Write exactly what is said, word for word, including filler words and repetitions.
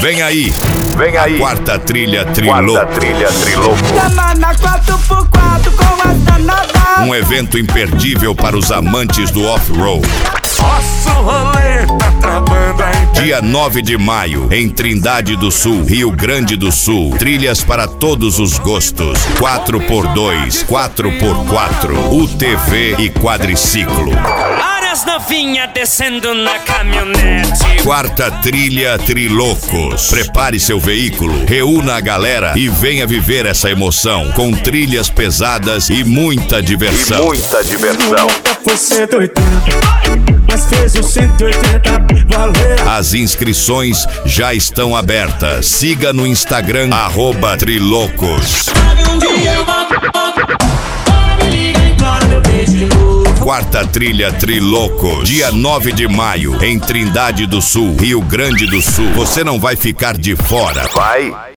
Vem aí, vem aí. Quarta trilha Triloucos. Quarta trilha Triloucos. Semana quatro por quatro com as danadas. Um evento imperdível para os amantes do off-road. Nosso rolê tá travando aí. Dia nove de maio, em Trindade do Sul, Rio Grande do Sul. Trilhas para todos os gostos. quatro por dois, quatro por quatro, U T V e quadriciclo. Várias novinhas descendo na caminhonete. Quarta trilha Triloucos. Prepare seu veículo, reúna a galera e venha viver essa emoção com trilhas pesadas e muita diversão. E muita diversão. Foi cento e oitenta, mas fez o cento e oitenta valer. As inscrições já estão abertas. Siga no Instagram, arroba Triloucos. Quarta trilha Triloucos, dia nove de maio, em Trindade do Sul, Rio Grande do Sul. Você não vai ficar de fora. Vai.